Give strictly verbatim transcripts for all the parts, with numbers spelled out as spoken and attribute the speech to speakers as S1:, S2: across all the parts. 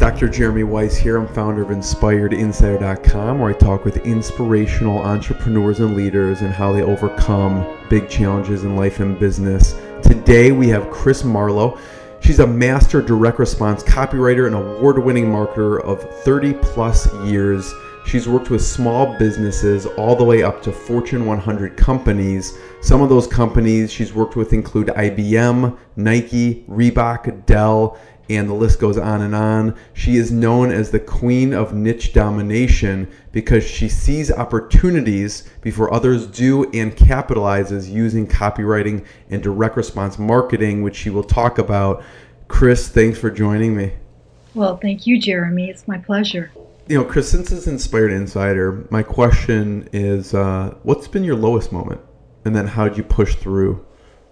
S1: Doctor Jeremy Weiss here. I'm founder of Inspired Insider dot com, where I talk with inspirational entrepreneurs and leaders and how they overcome big challenges in life and business. Today we have Chris Marlowe. She's a master direct response copywriter and award-winning marketer of thirty plus years. She's worked with small businesses all the way up to Fortune one hundred companies. Some of those companies she's worked with include I B M, Nike, Reebok, Dell, and the list goes on and on. She is known as the queen of niche domination because she sees opportunities before others do and capitalizes using copywriting and direct response marketing, which she will talk about. Chris, thanks for joining me.
S2: Well, thank you, Jeremy. It's my pleasure.
S1: You know, Chris, since it's Inspired Insider, my question is, uh, what's been your lowest moment? And then how did you push through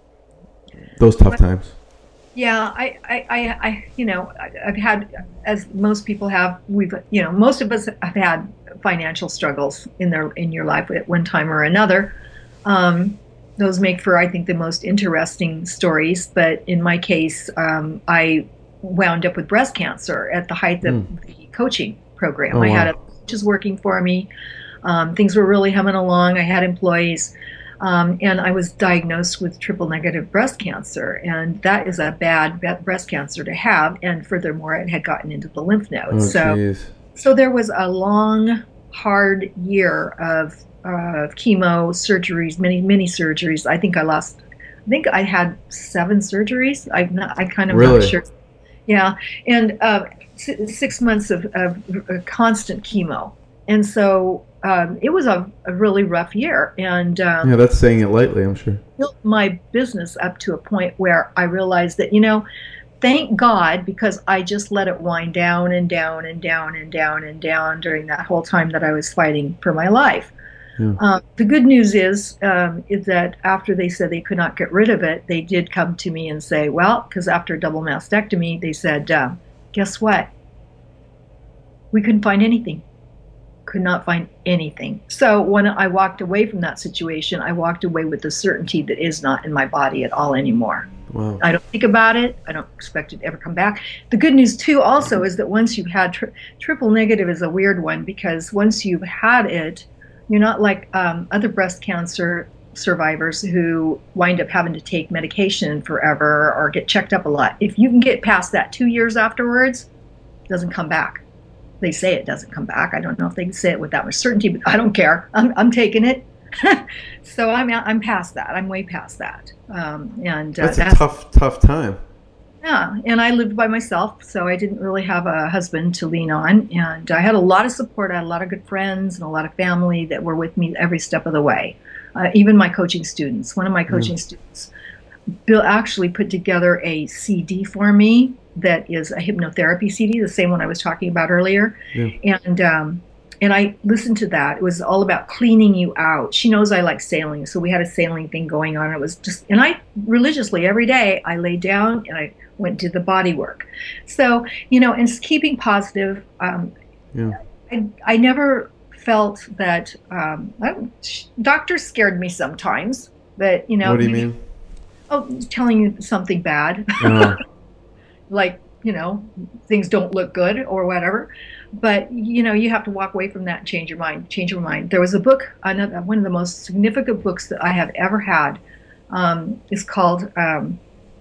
S1: those tough times?
S2: Yeah, I, I, I, I, you know, I've had, as most people have, we've, you know, most of us have had financial struggles in their, in your life at one time or another. Um, those make for, I think, the most interesting stories. But in my case, um, I wound up with breast cancer at the height of mm. the coaching program.
S1: Oh,
S2: I
S1: wow.
S2: had a coaches working for me. Um, things were really humming along. I had employees. Um, and I was diagnosed with triple negative breast cancer, and that is a bad breast cancer to have. And furthermore, it had gotten into the lymph nodes.
S1: Oh,
S2: so,
S1: geez.
S2: so there was a long, hard year of uh, chemo surgeries, many, many surgeries. I think I lost. I think I had seven surgeries. I'm not. I kind of
S1: really?
S2: not sure. Yeah, and uh, six months of, of constant chemo, and so. Um, it was a, a really rough year, and um,
S1: yeah, that's saying it lightly, I'm sure.
S2: Built my business up to a point where I realized that, you know, thank God, because I just let it wind down and down and down and down and down during that whole time that I was fighting for my life. Yeah. Uh, the good news is, um, is that after they said they could not get rid of it, they did come to me and say, well, because after a double mastectomy, they said, uh, guess what? We couldn't find anything. Could not find anything. So when I walked away from that situation, I walked away with the certainty that is not in my body at all anymore.
S1: Wow.
S2: I don't think about it. I don't expect it to ever come back. The good news too also is that once you've had tri- triple negative is a weird one, because once you've had it, you're not like um, other breast cancer survivors who wind up having to take medication forever or get checked up a lot. If you can get past that two years afterwards, it doesn't come back. They say it doesn't come back. I don't know if they can say it with that much certainty, but I don't care. I'm, I'm taking it. So I'm I'm past that. I'm way past that. Um, and uh,
S1: that's a that's, tough, tough time.
S2: Yeah, and I lived by myself, so I didn't really have a husband to lean on. And I had a lot of support. I had a lot of good friends and a lot of family that were with me every step of the way. Uh, even my coaching students. One of my coaching mm. students Bill actually put together a C D for me that is a hypnotherapy C D, the same one I was talking about earlier. Yeah. And um, and I listened to that. It was all about cleaning you out. She knows I like sailing, so we had a sailing thing going on. It was just, and I religiously every day I laid down and I went to the body work. So, you know, and keeping positive. Um, yeah. I I never felt that um, I, doctors scared me sometimes. But you know,
S1: what do you mean?
S2: Oh, telling you something bad.
S1: Uh.
S2: Like, you know, things don't look good or whatever. But, you know, you have to walk away from that and change your mind, change your mind. There was a book, another, one of the most significant books that I have ever had um, is called um,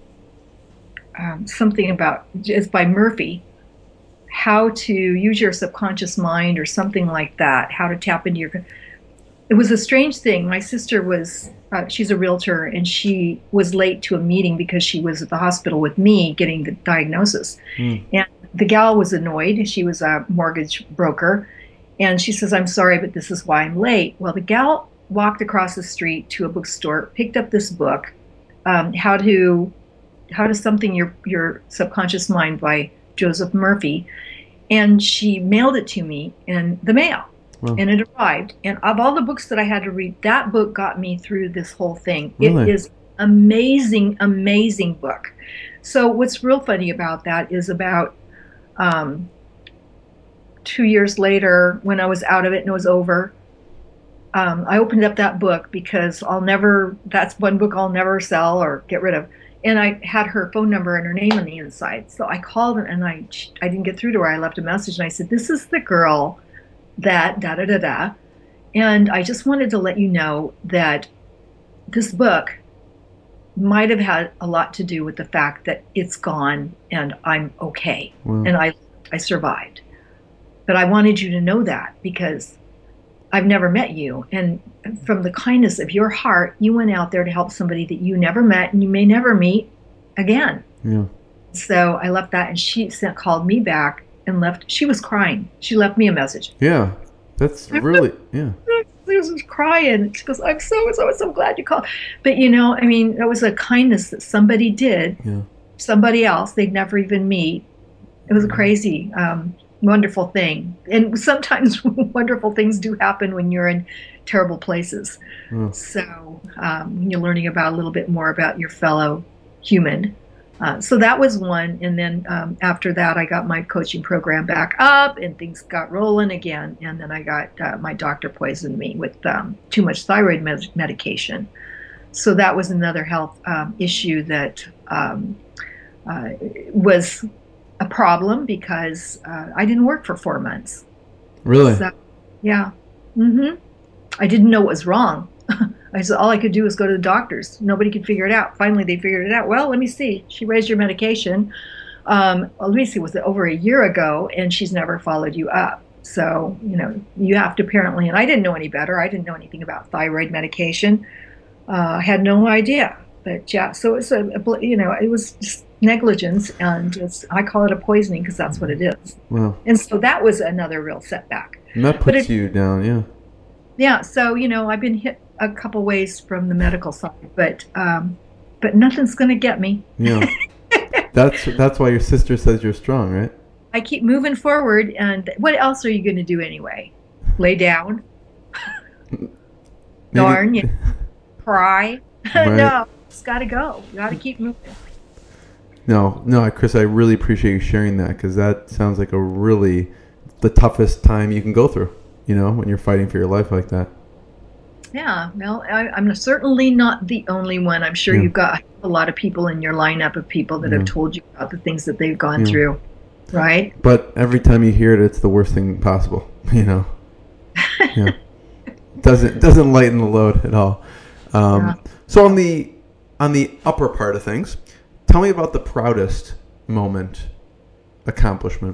S2: um, something about, it's by Murphy, How to Use Your Subconscious Mind or something like that, how to tap into your... It was a strange thing. My sister was, uh, she's a realtor, and she was late to a meeting because she was at the hospital with me getting the diagnosis. Mm. And the gal was annoyed. She was a mortgage broker. And she says, I'm sorry, but this is why I'm late. Well, the gal walked across the street to a bookstore, picked up this book, um, How to How to Something Your, Your Subconscious Mind by Joseph Murphy. And she mailed it to me in the mail. Wow. And it arrived. And of all the books that I had to read, that book got me through this whole thing. Really? It is amazing, amazing book. So what's real funny about that is about um, two years later, when I was out of it and it was over, um, I opened up that book because I'll never, that's one book I'll never sell or get rid of. and I had her phone number and her name on the inside. So I called and I I didn't get through to her. I left a message and I said, "This is the girl that da da da da, and I just wanted to let you know that this book might have had a lot to do with the fact that it's gone and I'm okay,
S1: Wow.
S2: and I I survived. But I wanted you to know that because I've never met you. And from the kindness of your heart, you went out there to help somebody that you never met and you may never meet again."
S1: Yeah.
S2: So I left that, and she sent, called me back and left. She was crying. She left me a message.
S1: Yeah. That's really, yeah.
S2: She was crying. She goes, "I'm so, so, so glad you called." But, you know, I mean, that was a kindness that somebody did,
S1: Yeah.
S2: somebody else they'd never even meet. It was a crazy, um, wonderful thing. And sometimes wonderful things do happen when you're in terrible places.
S1: Oh.
S2: So um, you're learning about a little bit more about your fellow human. Uh, so that was one. And then um, after that, I got my coaching program back up and things got rolling again. And then I got, uh, my doctor poisoned me with um, too much thyroid med- medication. So that was another health um, issue that um, uh, was a problem because uh, I didn't work for four months.
S1: Really?
S2: So, yeah. Mm-hmm. I didn't know what was wrong. I said all I could do was go to the doctors. Nobody could figure it out. Finally, they figured it out. Well, let me see. She raised your medication. Um, well, let me see. Was it over a year ago? And she's never followed you up. So, you know, you have to apparently, and I didn't know any better. I didn't know anything about thyroid medication. Uh, I had no idea. But yeah, so it's a, a you know, it was just negligence, and it's, I call it a poisoning because that's what it is.
S1: Wow.
S2: And so that was another real setback.
S1: And that
S2: But
S1: puts
S2: it-
S1: you down, yeah.
S2: Yeah, so you know, I've been hit a couple ways from the medical side, but um, but nothing's going to get me.
S1: Yeah. That's that's why your sister says you're strong, right?
S2: I keep moving forward, and what else are you going to do anyway? Lay down?
S1: Maybe-
S2: Darn, you cry?
S1: Right.
S2: No, it's got to go. You got to keep moving.
S1: No, no, Chris, I really appreciate you sharing that because that sounds like a really the toughest time you can go through, you know, when you're fighting for your life like that.
S2: Yeah, well, I, I'm certainly not the only one. I'm sure
S1: Yeah.
S2: you've got a lot of people in your lineup of people that
S1: Yeah.
S2: have told you about the things that they've gone
S1: Yeah.
S2: through, right?
S1: But every time you hear it, it's the worst thing possible, you know. Yeah. doesn't doesn't lighten the load at all. Um,
S2: Yeah.
S1: So on the on the upper part of things, tell me about the proudest moment, accomplishment.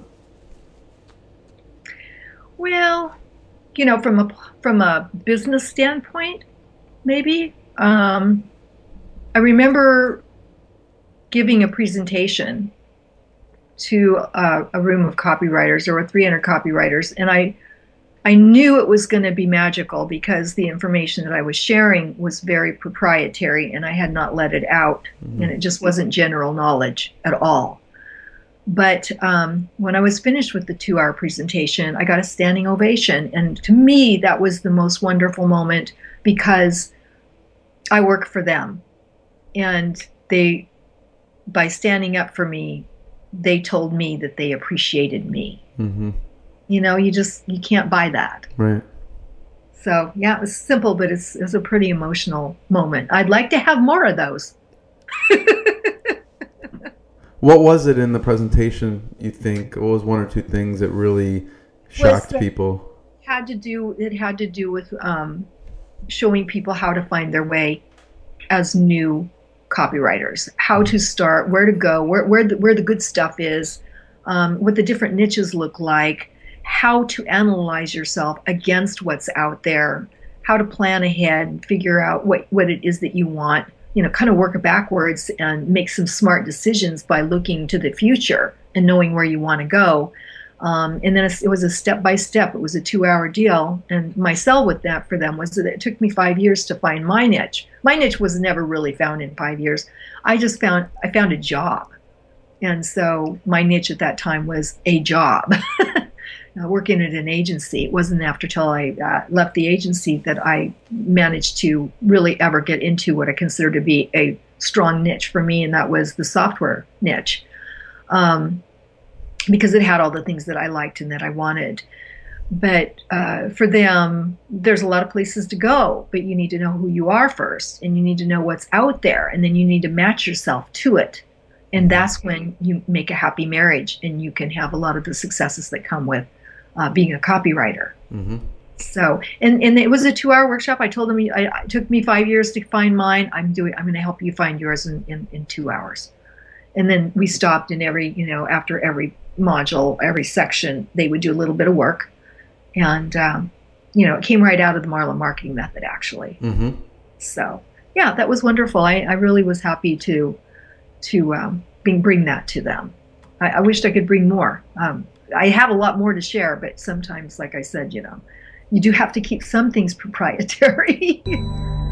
S2: Well, you know, from a from a business standpoint, maybe. Um, I remember giving a presentation to uh, a room of copywriters. There were three hundred copywriters, and I I knew it was going to be magical because the information that I was sharing was very proprietary, and I had not let it out,
S1: Mhm.
S2: and it just wasn't general knowledge at all. But um, when I was finished with the two-hour presentation, I got a standing ovation. And to me, that was the most wonderful moment because I work for them. And they, by standing up for me, they told me that they appreciated me.
S1: Mm-hmm.
S2: You know, you just, you can't buy that.
S1: Right.
S2: So, yeah, it was simple, but it's, it's a pretty emotional moment. I'd like to have more of those.
S1: What was it in the presentation, you think? What was one or two things that really shocked
S2: the-
S1: people?
S2: Had to do it had to do with um, showing people how to find their way as new copywriters, how to start, where to go, where where the, where the good stuff is, um, what the different niches look like, how to analyze yourself against what's out there, how to plan ahead and figure out what what it is that you want. You know, kind of work backwards and make some smart decisions by looking to the future and knowing where you want to go. Um, and then it was a step by step. It was a two-hour deal, and my sell with that for them was that it took me five years to find my niche. My niche was never really found in five years. I just found I found a job, and so my niche at that time was a job. Uh, working at an agency. It wasn't after till I uh, left the agency that I managed to really ever get into what I consider to be a strong niche for me, and that was the software niche, um, because it had all the things that I liked and that I wanted. But uh, for them, there's a lot of places to go, but you need to know who you are first, and you need to know what's out there, and then you need to match yourself to it. And that's when you make a happy marriage, and you can have a lot of the successes that come with uh, being a copywriter. Mm-hmm. So, and, and it was a two-hour workshop. I told them I, it took me five years to find mine. I'm doing. I'm going to help you find yours in, in, in two hours. And then we stopped in every, you know, after every module, every section, they would do a little bit of work. And, um, you know, it came right out of the Marla marketing method, actually. Mm-hmm. So, yeah, that was wonderful. I, I really was happy to to um, bring, bring that to them. I, I wished I could bring more. Um, I have a lot more to share, but sometimes, like I said, you know, you do have to keep some things proprietary.